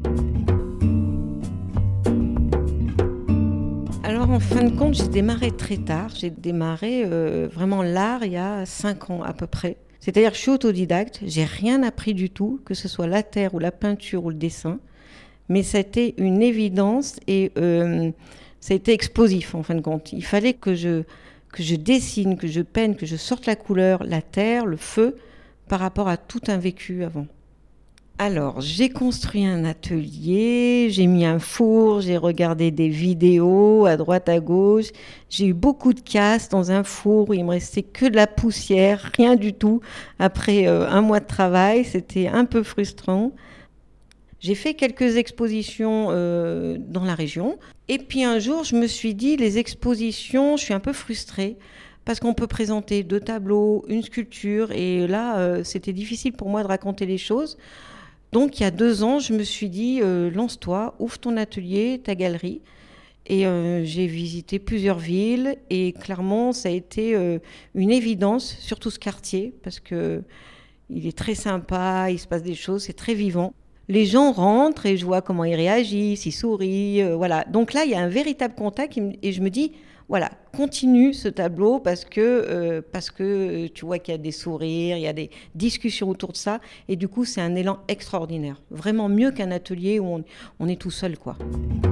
Alors en fin de compte, j'ai démarré très tard. J'ai démarré vraiment l'art il y a 5 ans à peu près. C'est-à-dire que je suis autodidacte, j'ai rien appris du tout, que ce soit la terre ou la peinture ou le dessin. Mais ça a été une évidence et ça a été explosif en fin de compte. Il fallait que je dessine, que je peigne, que je sorte la couleur, la terre, le feu, par rapport à tout un vécu avant. Alors, j'ai construit un atelier, j'ai mis un four, j'ai regardé des vidéos à droite à gauche. J'ai eu beaucoup de casse dans un four où il me restait que de la poussière, rien du tout. Après un mois de travail, c'était un peu frustrant. J'ai fait quelques expositions dans la région. Et puis un jour, je me suis dit, les expositions, je suis un peu frustrée. Parce qu'on peut présenter 2 tableaux, une sculpture. Et là, c'était difficile pour moi de raconter les choses. Donc il y a 2 ans, je me suis dit, lance-toi, ouvre ton atelier, ta galerie. Et j'ai visité plusieurs villes. Et clairement, ça a été une évidence, surtout ce quartier. Parce qu'il est très sympa, il se passe des choses, c'est très vivant. Les gens rentrent et je vois comment ils réagissent, ils sourient, voilà. Donc là, il y a un véritable contact et je me dis, voilà, continue ce tableau parce que tu vois qu'il y a des sourires, il y a des discussions autour de ça. Et du coup, c'est un élan extraordinaire. Vraiment mieux qu'un atelier où on est tout seul, quoi.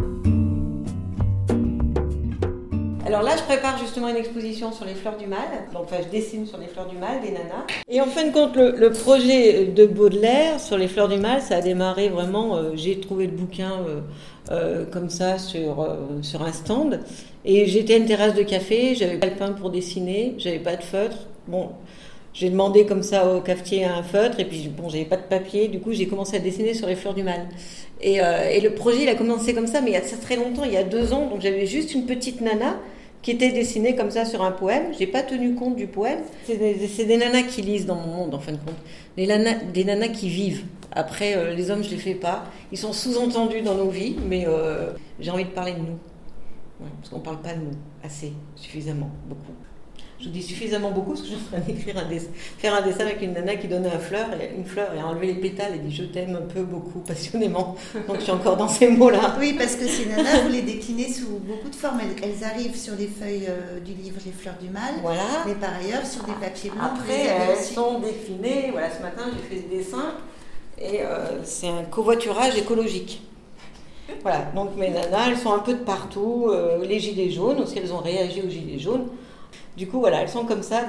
Alors là, je prépare justement une exposition sur les fleurs du mal. Donc, je dessine sur les fleurs du mal, des nanas. Et en fin de compte, le projet de Baudelaire sur les fleurs du mal, ça a démarré vraiment. J'ai trouvé le bouquin comme ça sur un stand. Et j'étais à une terrasse de café, j'avais pas le pain pour dessiner, j'avais pas de feutre. Bon, j'ai demandé comme ça au cafetier un feutre, et puis bon, j'avais pas de papier. Du coup, j'ai commencé à dessiner sur les fleurs du mal. Et le projet, il a commencé comme ça, mais il y a très longtemps, il y a 2 ans. Donc j'avais juste une petite nana qui était dessinée comme ça sur un poème. J'ai pas tenu compte du poème. C'est des nanas qui lisent dans mon monde, en fin de compte. Des nanas qui vivent. Après, les hommes, je les fais pas. Ils sont sous-entendus dans nos vies, mais j'ai envie de parler de nous. Ouais, parce qu'on parle pas de nous assez, suffisamment, beaucoup. Je vous dis suffisamment beaucoup parce que je suis en train d'écrire faire un dessin avec une nana qui donnait une fleur et a enlevé les pétales et dit je t'aime un peu, beaucoup, passionnément. Donc je suis encore dans ces mots-là. Oui, parce que ces nanas, vous les déclinez sous beaucoup de formes. Elles arrivent sur les feuilles du livre Les Fleurs du Mal, voilà. Mais par ailleurs sur des papiers blancs. Après, elles sont déclinées. Voilà, ce matin, j'ai fait ce dessin et c'est un covoiturage écologique. Voilà, donc mes nanas, elles sont un peu de partout. Les gilets jaunes aussi, elles ont réagi aux gilets jaunes. Du coup, voilà, elles sont comme ça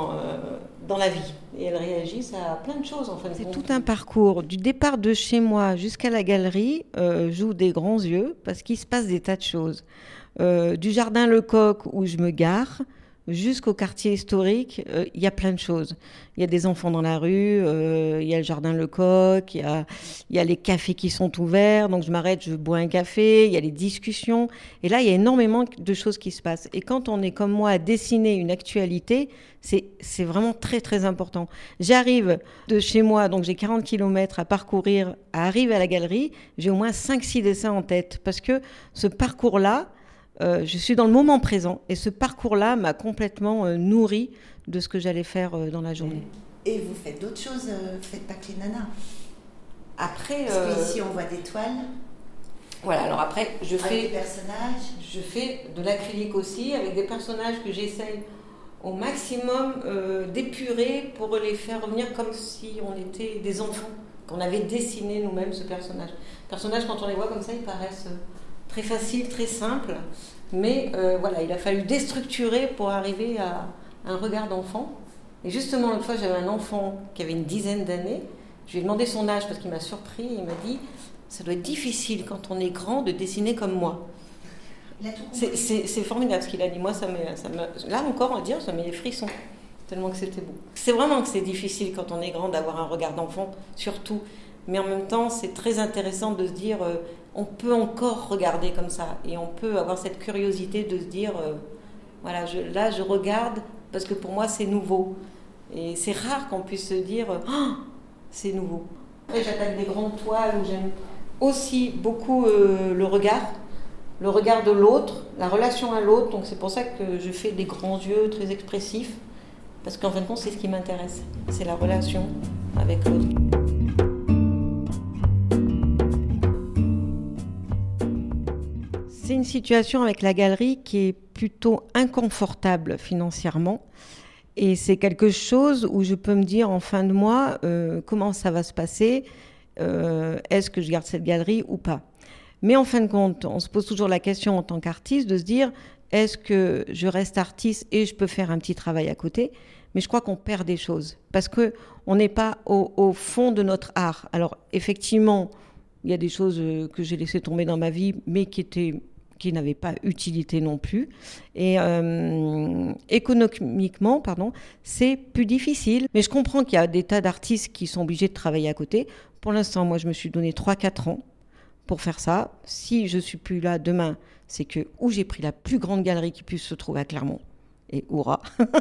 dans la vie. Et elles réagissent à plein de choses, en fait. C'est tout un parcours. Du départ de chez moi jusqu'à la galerie, j'ouvre des grands yeux parce qu'il se passe des tas de choses. Du jardin Lecoq où je me gare jusqu'au quartier historique, il y a plein de choses. Il y a des enfants dans la rue, il y a le jardin Lecoq, il y a les cafés qui sont ouverts, donc je m'arrête, je bois un café, il y a les discussions. Et là, il y a énormément de choses qui se passent. Et quand on est comme moi à dessiner une actualité, c'est vraiment très, très important. J'arrive de chez moi, donc j'ai 40 km à parcourir, à arriver à la galerie, j'ai au moins 5-6 dessins en tête. Parce que ce parcours-là, je suis dans le moment présent et ce parcours-là m'a complètement nourri de ce que j'allais faire dans la journée. Et vous faites d'autres choses, vous faites pas que les nanas. Après, parce qu'ici on voit des toiles. Voilà, alors après je fais des personnages. Je fais de l'acrylique aussi avec des personnages que j'essaye au maximum d'épurer pour les faire revenir comme si on était des enfants, qu'on avait dessiné nous-mêmes ce personnage. Les personnages, quand on les voit comme ça, ils paraissent très facile, très simple, mais voilà, il a fallu déstructurer pour arriver à un regard d'enfant. Et justement, l'autre fois, j'avais un enfant qui avait une 10aine d'années. Je lui ai demandé son âge parce qu'il m'a surpris. Il m'a dit, ça doit être difficile quand on est grand de dessiner comme moi. C'est formidable ce qu'il a dit. Moi, là encore, on va dire, ça met les frissons, tellement que c'était beau. C'est vraiment que c'est difficile quand on est grand d'avoir un regard d'enfant, surtout. Mais en même temps, c'est très intéressant de se dire, on peut encore regarder comme ça. Et on peut avoir cette curiosité de se dire, voilà, là, je regarde parce que pour moi, c'est nouveau. Et c'est rare qu'on puisse se dire, oh, c'est nouveau. Après, j'attaque des grandes toiles où j'aime aussi beaucoup le regard de l'autre, la relation à l'autre. Donc c'est pour ça que je fais des grands yeux très expressifs. Parce qu'en fin de compte, c'est ce qui m'intéresse. C'est la relation avec l'autre. C'est une situation avec la galerie qui est plutôt inconfortable financièrement. Et c'est quelque chose où je peux me dire en fin de mois comment ça va se passer, est-ce que je garde cette galerie ou pas. Mais en fin de compte, on se pose toujours la question en tant qu'artiste de se dire est-ce que je reste artiste et je peux faire un petit travail à côté ? Mais je crois qu'on perd des choses parce qu'on n'est pas au fond de notre art. Alors effectivement, il y a des choses que j'ai laissées tomber dans ma vie mais qui n'avaient pas utilité non plus. Et économiquement, c'est plus difficile. Mais je comprends qu'il y a des tas d'artistes qui sont obligés de travailler à côté. Pour l'instant, moi, je me suis donné 3-4 ans pour faire ça. Si je ne suis plus là demain, c'est que ou j'ai pris la plus grande galerie qui puisse se trouver à Clermont, et hurrah,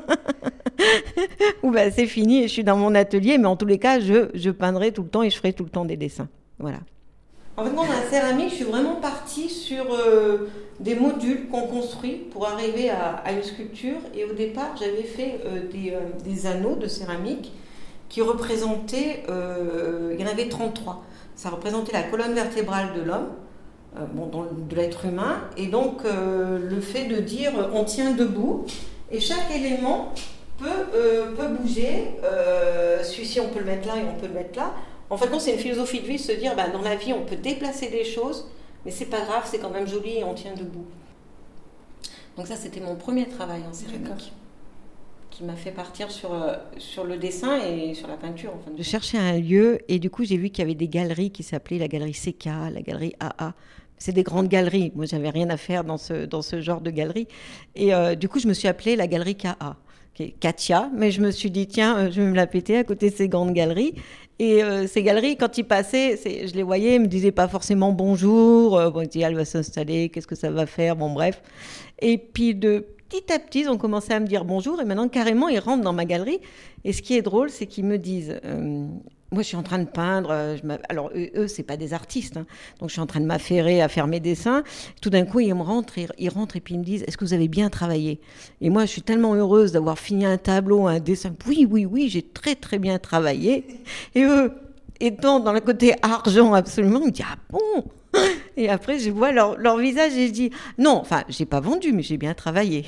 ou ben, c'est fini et je suis dans mon atelier. Mais en tous les cas, je peindrai tout le temps et je ferai tout le temps des dessins. Voilà. En fait, moi, dans la céramique, je suis vraiment partie sur des modules qu'on construit pour arriver à une sculpture. Et au départ, j'avais fait des anneaux de céramique qui représentaient, il y en avait 33. Ça représentait la colonne vertébrale de l'homme, de l'être humain. Et donc, le fait de dire on tient debout et chaque élément peut bouger. Celui-ci, on peut le mettre là et on peut le mettre là. En fait, c'est une philosophie de vie, se dire, dans la vie, on peut déplacer des choses, mais c'est pas grave, c'est quand même joli et on tient debout. Donc ça, c'était mon premier travail en céramique, qui m'a fait partir sur le dessin et sur la peinture. En fait. Je cherchais un lieu et du coup, j'ai vu qu'il y avait des galeries qui s'appelaient la galerie CK, la galerie AA. C'est des grandes galeries. Moi, j'avais rien à faire dans ce genre de galerie. Et du coup, je me suis appelée la galerie KA. Katia, mais je me suis dit, tiens, je vais me la péter à côté de ces grandes galeries. Et ces galeries, quand ils passaient, je les voyais, ils me disaient pas forcément bonjour, ils disaient, elle va s'installer, qu'est-ce que ça va faire, bon bref. Et puis de petit à petit, ils ont commencé à me dire bonjour, et maintenant carrément, ils rentrent dans ma galerie. Et ce qui est drôle, c'est qu'ils me disent, moi je suis en train de peindre, alors eux, c'est pas des artistes, hein, donc je suis en train de m'affairer à faire mes dessins. Tout d'un coup, ils rentrent et puis ils me disent, est-ce que vous avez bien travaillé ? Et moi, je suis tellement heureuse d'avoir fini un tableau, un dessin. Oui, j'ai très très bien travaillé. Et eux, étant dans le côté argent absolument, ils me disent, ah bon ? Et après, je vois leur visage et je dis, non, enfin, j'ai pas vendu, mais j'ai bien travaillé.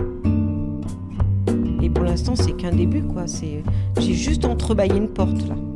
Et pour l'instant, c'est qu'un début, quoi. J'ai juste entrebâillé une porte, là.